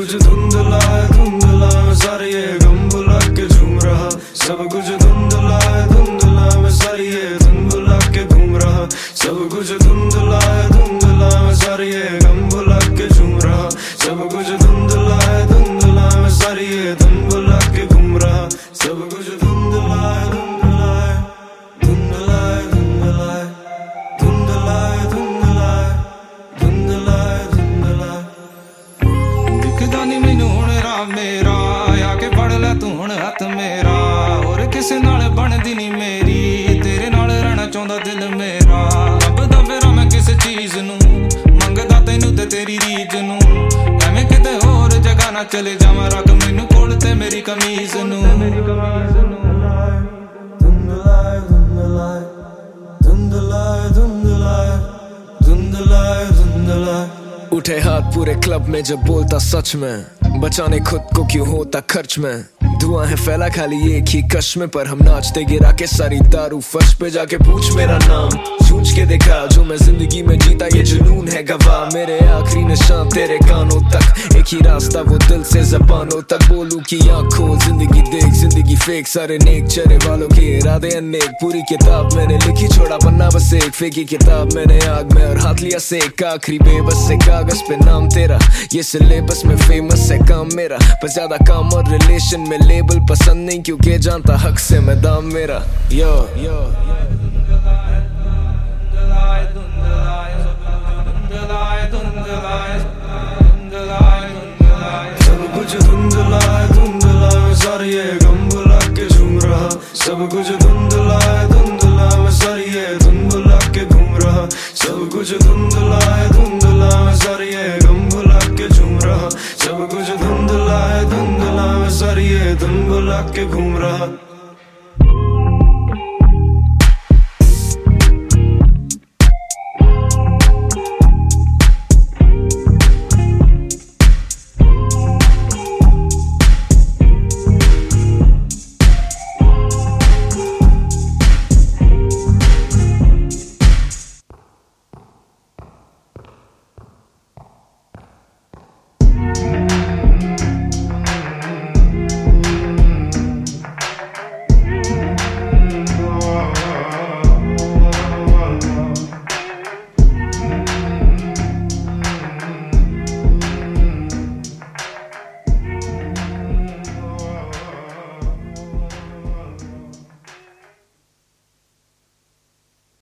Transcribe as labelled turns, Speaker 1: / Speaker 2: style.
Speaker 1: कुछ धुंधला है धुंधला, मैं सारे ये गम भुला के झूम रहा। सब कुछ धुंधला है धुंधला, मैं सारी ये धुन भुला के घूम रहा। सब कुछ धुंधला है धुंधला, मैं सारे ये गम भुला के झूम रहा। सब कुछ धुंधला है धुंधला, मैं सारी ये धुन भुला के घूम रहा। सब कुछ धुंधला है धुंधला है, धुंधला है धुंधला है, धुंधला है धुंधला है, धुंधला है धुंधला है।
Speaker 2: दिखदा नहीं मैनू हुण राह मेरा, आके फड़ लै तू हुण हत्थ मेरा। होर किसे नाल बनदी नहीं मेरी, तेरे नाल रहना चाहुंदा दिल मेरा। लभदा फिरां मैं किस चीज नू, मंगदा तैनू ते तेरी रीझ नू। एवें किते होर जगह ना चले जावां, रख मैनू कोल ते मेरी कमीज नू।
Speaker 3: उठे हाथ पूरे क्लब में जब बोलता सच में, बचाने खुद को क्यों होता खर्च में। धुआं है फैला खाली एक ही कश में, पर हम नाचते गिरा के सारी दारू फर्श पे। जाके पूछ मेरा नाम, सोच के देखा जो मैं जिंदगी में जीता ये जुनून है गवाह। मेरे आखिरी निशान तेरे कानों तक, एक ही रास्ता वो दिल से ज़बानों तक। बोलूं कि आँख खोल जिंदगी देख, जिंदगी फेक सारे नेक चेहरे वालों के इरादे अनेक। पूरी किताब मैंने लिखी, छोड़ा पन्ना बस एक। फेंकी किताब मैंने आग में और हाथ लिया सेक। आखिरी बेबस से कागज पे नाम तेरा, ये सिलेबस में फेमस है काम मेरा। पर ज्यादा काम और रिलेशन में लेबल पसंद नहीं, क्योंकि जानता हक से मैं दाम मेरा। यो
Speaker 1: सब कुछ धुंधला है धुंधला, मैं सारे ये गम भुला के झूम रहा। सब कुछ धुंधला है धुंधला, मैं सारी ये धुन भुला के घूम रहा। सब कुछ धुंधला है धुंधला, मैं सारी ये गम भुला के झूम रहा। सब कुछ धुंधला है धुंधला, मैं सारी ये धुन भुला के घूम रहा।